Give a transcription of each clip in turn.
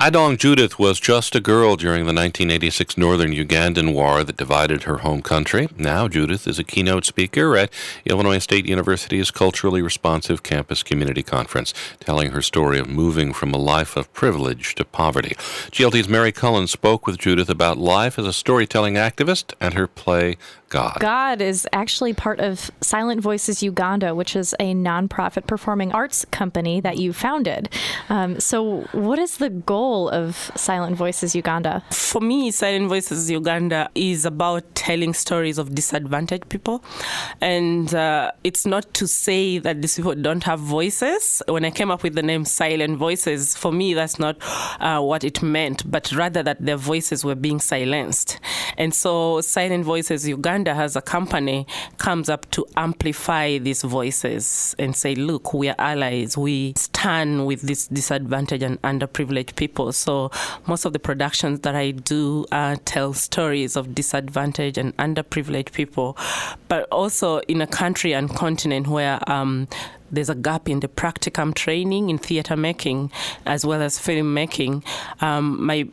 Adong Judith was just a girl during the 1986 Northern Ugandan War that divided her home country. Now Judith is a keynote speaker at Illinois State University's Culturally Responsive Campus Community Conference, telling her story of moving from a life of privilege to poverty. GLT's Mary Cullen spoke with Judith about life as a storytelling activist and her play God. God is actually part of Silent Voices Uganda, which is a nonprofit performing arts company that you founded. So what is the goal of Silent Voices Uganda? For me, Silent Voices Uganda is about telling stories of disadvantaged people. And it's not to say that these people don't have voices. When I came up with the name Silent Voices, for me, that's not what it meant, but rather that their voices were being silenced. And so Silent Voices Uganda as a company comes up to amplify these voices and say, look, we are allies. We stand with this disadvantaged and underprivileged people. So most of the productions that I do tell stories of disadvantaged and underprivileged people, but also in a country and continent where there's a gap in the practicum training in theater making as well as film making. My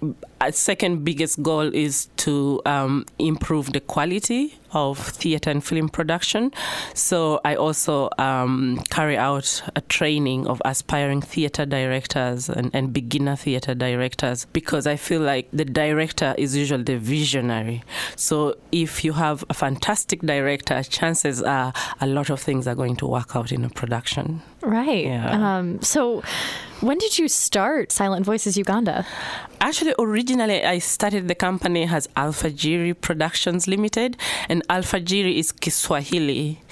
second biggest goal is to improve the quality of theater and film production. So I also carry out a training of aspiring theater directors and beginner theater directors, because I feel like the director is usually the visionary. So if you have a fantastic director, chances are a lot of things are going to work out in a production. Right. Yeah. So when did you start Silent Voices Uganda? Actually, originally, I started the company as Alfajiri Productions Limited, and Alfajiri is Kiswahili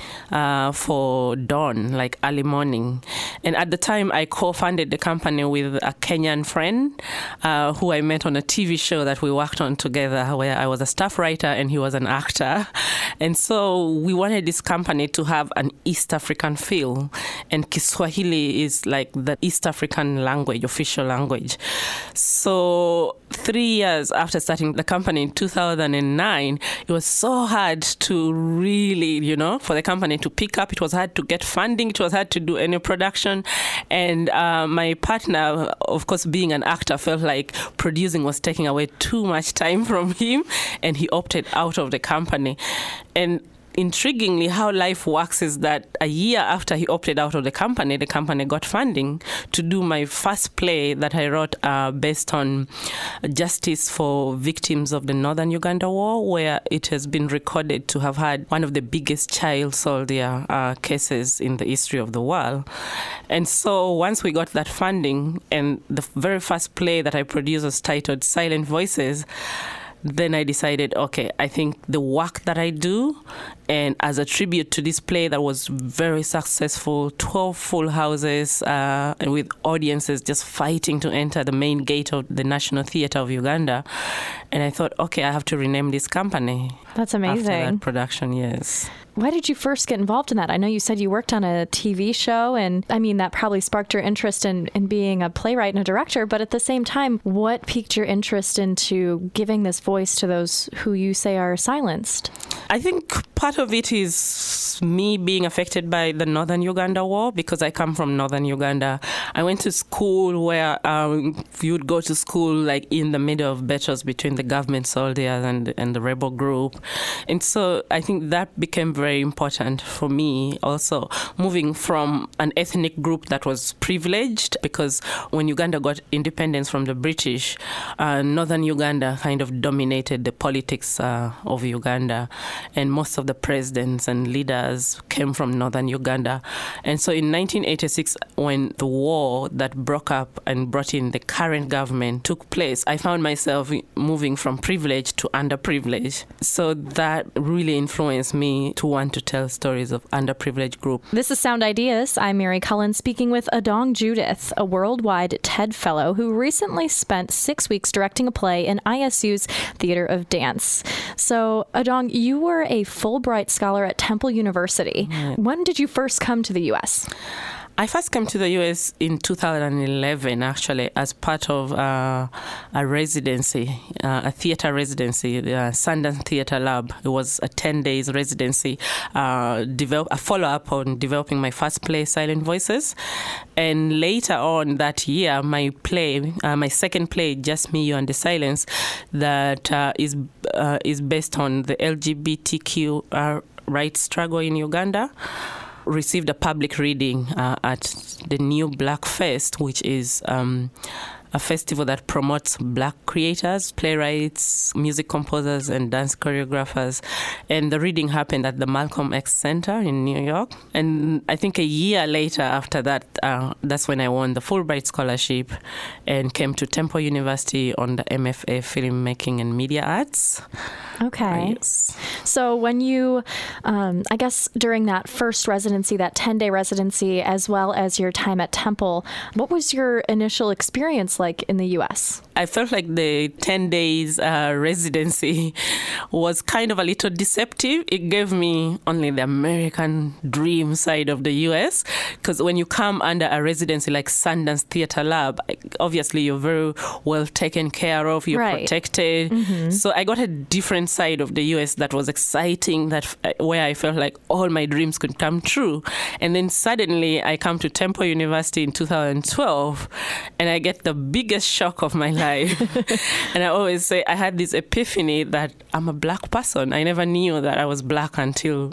for dawn, like early morning. And at the time, I co-founded the company with a Kenyan friend who I met on a TV show that we worked on together, where I was a staff writer and he was an actor. And so we wanted this company to have an East African feel, and Kiswahili is like the East African language, official language. So 3 years after starting the company in 2009, it was so hard to really, for the company to pick up. It was hard to get funding. It was hard to do any production. And my partner, of course, being an actor, felt like producing was taking away too much time from him, and he opted out of the company. And intriguingly, how life works is that a year after he opted out of the company got funding to do my first play that I wrote based on justice for victims of the Northern Uganda War, where it has been recorded to have had one of the biggest child soldier cases in the history of the world. And so once we got that funding, and the very first play that I produced was titled Silent Voices, then I decided, okay, I think the work that I do, and as a tribute to this play that was very successful, 12 full houses, and with audiences just fighting to enter the main gate of the National Theatre of Uganda. And I thought, okay, I have to rename this company. That's amazing. After that production, yes. Why did you first get involved in that? I know you said you worked on a TV show, and I mean, that probably sparked your interest in being a playwright and a director, but at the same time, what piqued your interest into giving this voice to those who you say are silenced? I think part of it is me being affected by the Northern Uganda War, because I come from Northern Uganda. I went to school where you would go to school like in the middle of battles between the government soldiers and the rebel group. And so I think that became very important for me also, moving from an ethnic group that was privileged, because when Uganda got independence from the British, Northern Uganda kind of dominated the politics of Uganda, and most of the presidents and leaders came from Northern Uganda. And so in 1986, when the war that broke up and brought in the current government took place, I found myself moving from privilege to underprivilege. So that really influenced me to want to tell stories of underprivileged groups. This is Sound Ideas. I'm Mary Cullen, speaking with Adong Judith, a worldwide TED Fellow who recently spent 6 weeks directing a play in ISU's Theater of Dance. So, Adong, you were a Fulbright scholar at Temple University. Right. When did you first come to the U.S.? I first came to the U.S. in 2011, actually, as part of a residency, a theater residency, the Sundance Theater Lab. It was a 10 days residency, a follow-up on developing my first play, Silent Voices. And later on that year, my second play, Just Me, You, and the Silence, that is based on the LGBTQ rights struggle in Uganda, received a public reading at the New Black Fest, which is a festival that promotes Black creators, playwrights, music composers, and dance choreographers. And the reading happened at the Malcolm X Center in New York. And I think a year later after that, that's when I won the Fulbright Scholarship and came to Temple University on the MFA Filmmaking and Media Arts. Okay. Yes. So when you, I guess during that first residency, that 10-day residency, as well as your time at Temple, what was your initial experience like in the U.S.? I felt like the 10 days residency was kind of a little deceptive. It gave me only the American dream side of the U.S. because when you come under a residency like Sundance Theater Lab, obviously you're very well taken care of, you're protected. Mm-hmm. So I got a different side of the U.S. that was exciting, where I felt like all my dreams could come true. And then suddenly I come to Temple University in 2012 and I get the biggest shock of my life. And I always say I had this epiphany that I'm a Black person. I never knew that I was Black until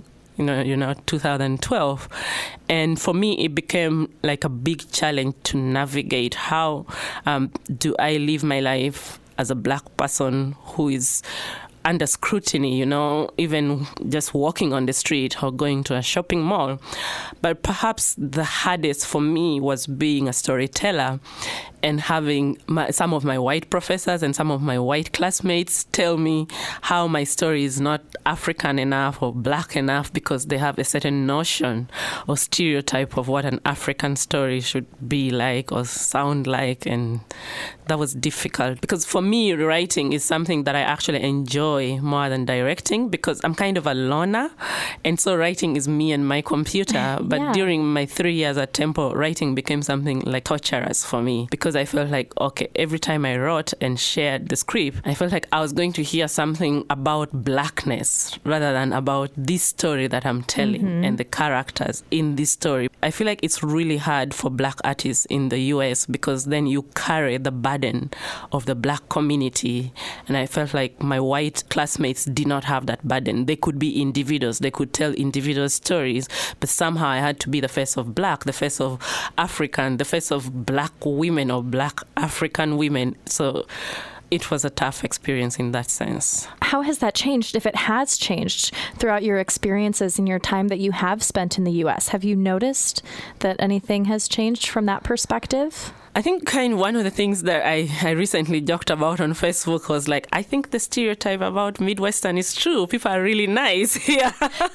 2012. And for me, it became like a big challenge to navigate. How do I live my life as a Black person who is under scrutiny, even just walking on the street or going to a shopping mall. But perhaps the hardest for me was being a storyteller and having some of my white professors and some of my white classmates tell me how my story is not African enough or Black enough because they have a certain notion or stereotype of what an African story should be like or sound like. And that was difficult because for me, writing is something that I actually enjoy more than directing because I'm kind of a loner. And so writing is me and my computer. But during my 3 years at Temple, writing became something like torturous for me because I felt like, okay, every time I wrote and shared the script, I felt like I was going to hear something about Blackness rather than about this story that I'm telling and the characters in this story. I feel like it's really hard for Black artists in the US because then you carry the burden of the Black community. And I felt like my white classmates did not have that burden. They could be individuals. They could tell individual stories. But somehow I had to be the face of Black, the face of African, the face of Black women or Black African women. So it was a tough experience in that sense. How has that changed, if it has changed, throughout your experiences in your time that you have spent in the U.S.? Have you noticed that anything has changed from that perspective? I think one of the things that I recently joked about on Facebook was like, I think the stereotype about Midwestern is true. People are really nice here.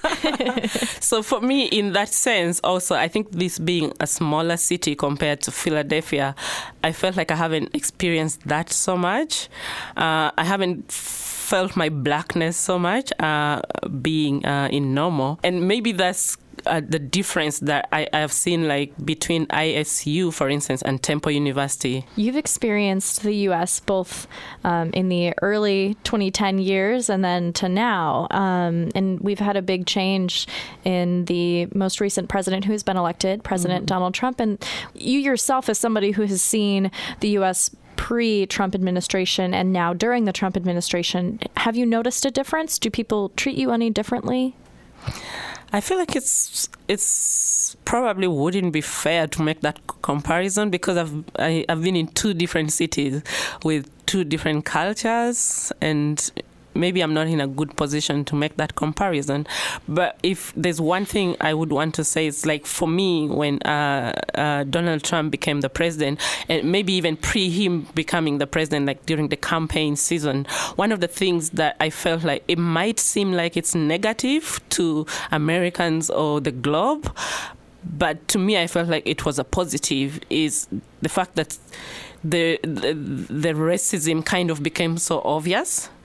So for me, in that sense, also, I think this being a smaller city compared to Philadelphia, I felt like I haven't experienced that so much. I haven't felt my Blackness so much being in Normal. And maybe that's the difference that I have seen like between ISU, for instance, and Temple University. You've experienced the U.S. both in the early 2010 years and then to now. And we've had a big change in the most recent president who's been elected, President Donald Trump. And you yourself, as somebody who has seen the U.S. pre-Trump administration and now during the Trump administration, have you noticed a difference? Do people treat you any differently? I feel like it's probably wouldn't be fair to make that comparison because I've been in two different cities with two different cultures, and maybe I'm not in a good position to make that comparison. But if there's one thing I would want to say, it's like for me, when Donald Trump became the president, and maybe even pre him becoming the president, like during the campaign season, one of the things that I felt like it might seem like it's negative to Americans or the globe, but to me, I felt like it was a positive, is the fact that the racism kind of became so obvious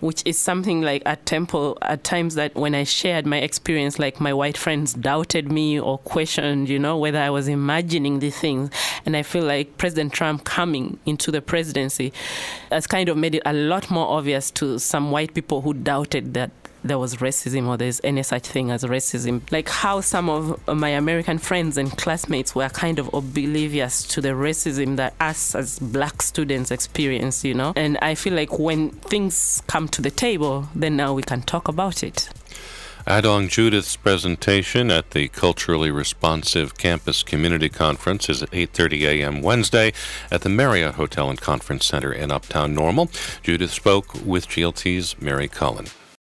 which is something like at Temple, at times that when I shared my experience, like my white friends doubted me or questioned, whether I was imagining these things. And I feel like President Trump coming into the presidency has kind of made it a lot more obvious to some white people who doubted that there was racism or there's any such thing as racism. Like how some of my American friends and classmates were kind of oblivious to the racism that us as black students experience, And I feel like when things come to the table, then now we can talk about it. Adong Judith's presentation at the Culturally Responsive Campus Community Conference is at 8:30 a.m. Wednesday at the Marriott Hotel and Conference Center in Uptown Normal. Judith spoke with GLT's Mary Cullen.